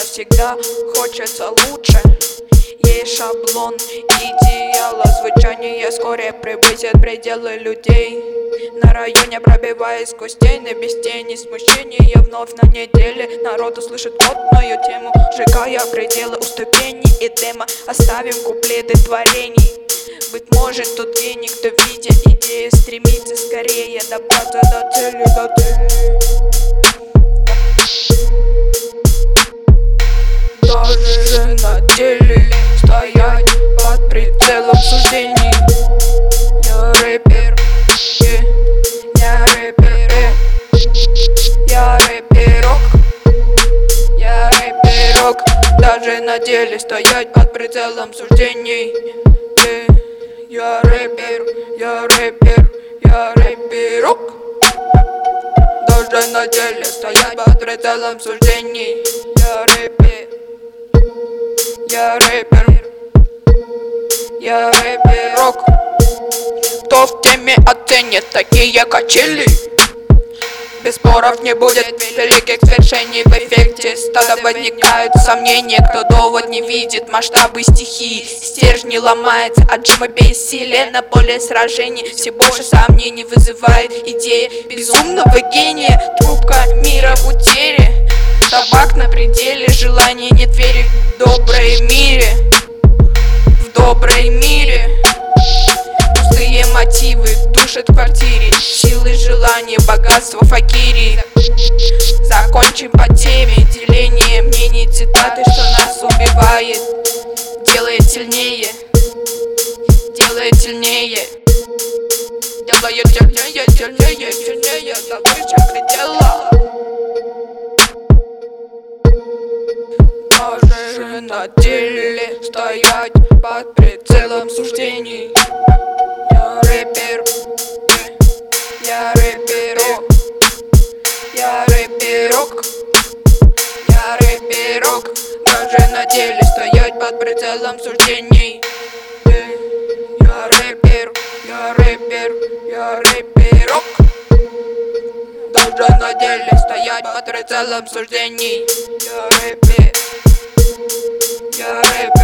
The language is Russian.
всегда хочется лучше. Есть шаблон идеала, звучание вскоре превысит пределы людей. На районе, пробиваясь сквозь стены, без тени смущения, вновь на неделе народ услышит модную тему, сжигая пределы у ступеней Эдема. Оставим куплеты творений. Быть может, тот гений, кто видя идею, стремится скорее добраться до цели, Даже на деле стоять под прицелом суждений. Я рэпер, я рэпер, я рэперок, я рэперок. Даже на деле стоять под прицелом суждений. Я рэпер, я рэпер, я рэперок. Даже на деле стоять под прицелом суждений. Я рэпер, я рэпер, я рэперок. Кто в теме оценит такие качели? Без споров не будет великих свершений. В эффекте стада возникают сомнения. Кто довод не видит масштабы стихии, стержни ломается, отжима бессилия на поле сражений. Все больше сомнений вызывает идея безумного гения. Трубка мира в утере, табак на пределе, желания нет веры в доброй мире. В доброй мире пустые мотивы душат в квартире, силы желания, богатство факири. Закончим по теме деление мнений, цитаты, что нас убивает, делает сильнее, делает сильнее, делает сильнее, сильнее, сильнее, до выше предела. Даже на деле стоять под прицелом суждений. Я рэпер, я рэперок, я рэперок, я рэперок. Даже на деле стоять под прицелом суждений. Я рэпер, я рэпер, я рэперок. Даже на деле стоять под прицелом суждений. Я рэпер, я рэпер.